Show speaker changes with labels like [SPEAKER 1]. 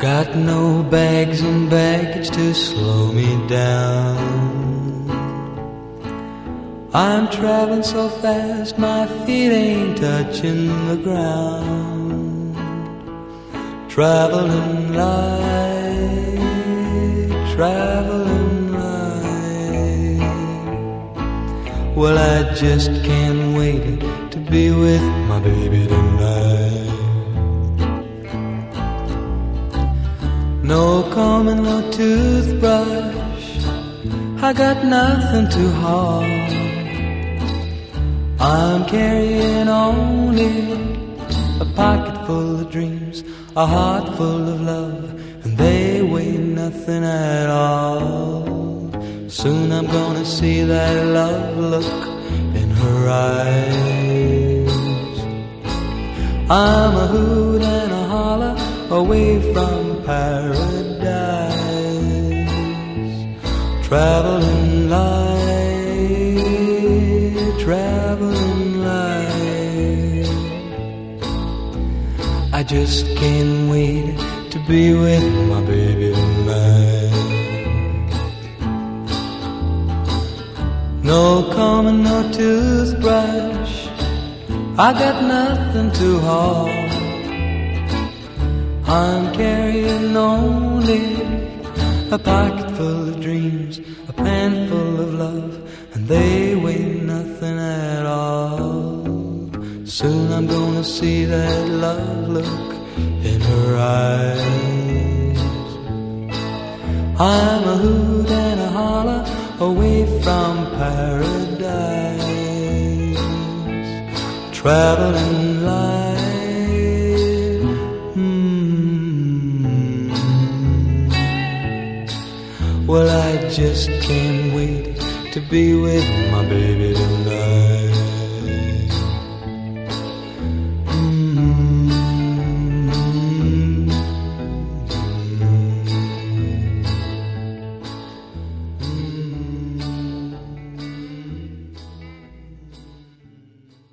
[SPEAKER 1] Got no bags and baggage to slow me down. I'm traveling so fast my feet ain't touching the ground. Traveling light, traveling light. Well, I just can't wait to be with my baby tonight. No comb and no toothbrush, I got nothing to haul. I'm carrying only a pocket full of dreams, a heart full of love, and they weigh nothing at all. Soon I'm gonna see that love look in her eyes. I'm a hoot and a holler away from paradise. Traveling light, traveling light. I just can't wait to be with my baby tonight. No comb and no toothbrush, I got nothing to haul. I'm carrying only a pocket full of dreams, a pan full of love, and they weigh nothing at all. Soon I'm gonna see that love look in her eyes. I'm a hoot and a holler away from paradise. Traveling light. Well, I just can't wait to be with my baby tonight.